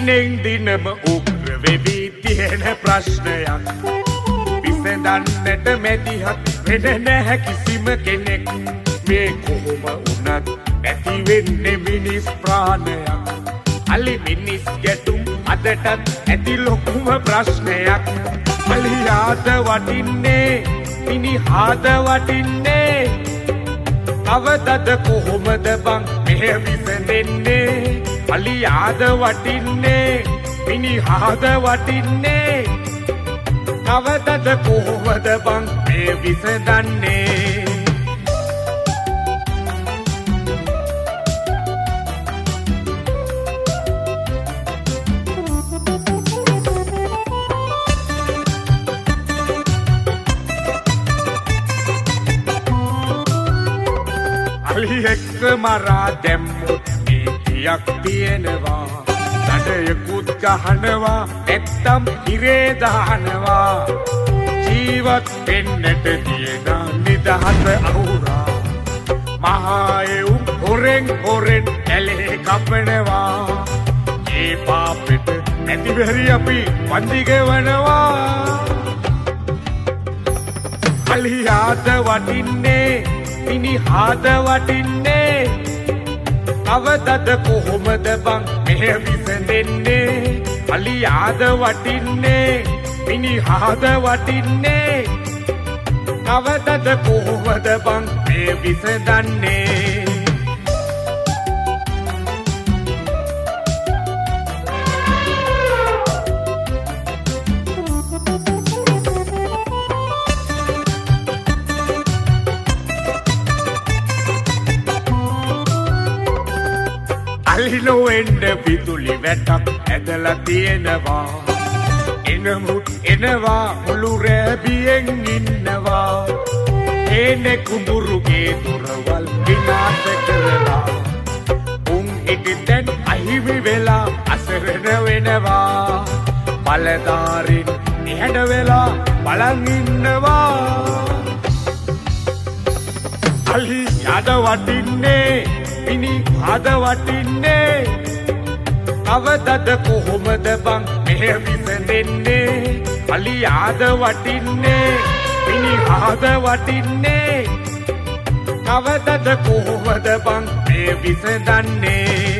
දිනෙන් දිනම උග්‍ර වෙවි තියෙන ප්‍රශ්නයක් විසඳන්නට මැදිහත් වෙන නැහැ කිසිම කෙනෙක් මේ කොහොම වුණත් නැති වෙන්නේ මිනිස් ප්‍රාණයක් අලි මිනිස් ගැටුම් අදටත් ඇති ලොකුම ප්‍රශ්නයක් අලියාද වටින්නේ මිනිහාද වටින්නේ කවදද කොහොමද බං මෙහෙ විසඳෙන්නේ අලියාද වටින්නේ මිනිහාද වටින්නේ කවදද කොහොමද බං මේ විසඳන්නේ අලි එක්ක මරා දැම්මොත් නීතියක් තියෙනවා නඩයකුත් ගහනවා නැත්තම් ඉරේ දානවා ජීවත් වෙන්නට තියෙන නිදහස අහුරා මහා එවුන් හොරෙන් ඇලේ කපනවා ඒ පාපෙට නැතිවෙරි අපි වන්දි ගෙවනවා අලියාද වටින්නේ මිනිහාද වටින්නේ කවදද කොහොමද බං මෙහෙ විසඳෙන්නේ අලියාද වටින්නේ මිනිහාද වටින්නේ කවදද කොහොමද බං මේ විසඳන්නේ අලිනොවෙන්ඩ පිතුලි වැටක් ඇදලා තියෙනවා එනමුත් එනවා මුළු රැබියෙන් ඉන්නවා ඒනෙ කුඹුරුගේ දොරවල් විනාශ කරලා උන් හිටිතැන් අහිමි වෙලා අසරණ වෙනවා බලධාරින් නිහඬ වෙලා බලන් ඉන්නවා අලියාද වටින්නේ මිනිහාද වටින්නේ කවදද කොහොමද බං මෙහෙ විසඳෙන්නේ අලියාද වටින්නේ මිනිහාද වටින්නේ කවදද කොහොමද බං මේ විසඳන්නේ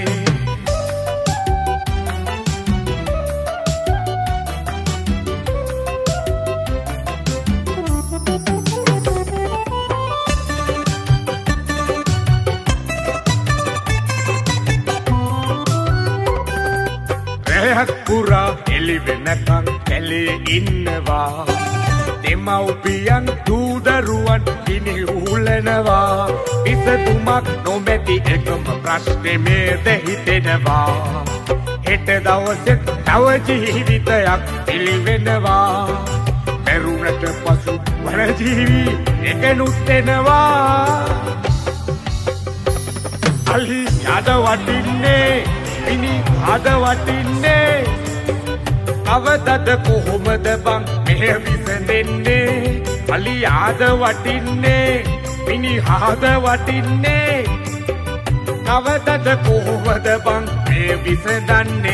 පුරා එලි වෙනකන් කැලේ ඉන්නවා දෙමව්පියන් දූදරුවන් ගිනි උහුලනවා විසඳුමක් නොමැති එකම ප්‍රශ්නේ මේද හිතෙනවා හෙට දවසේ තව ජීවිතයක් පිළිවෙනවා මරුණට පසු වන ජීවි එකනුත් එනවා අලියාද වටින්නේ මිනිහාද වටින්නේ කවදද කොහොමද බං මෙහෙ විසඳෙන්නේ අලියාද වටින්නේ මිනිහාද වටින්නේ කවදද කොහොමද බං මේ විසඳන්නේ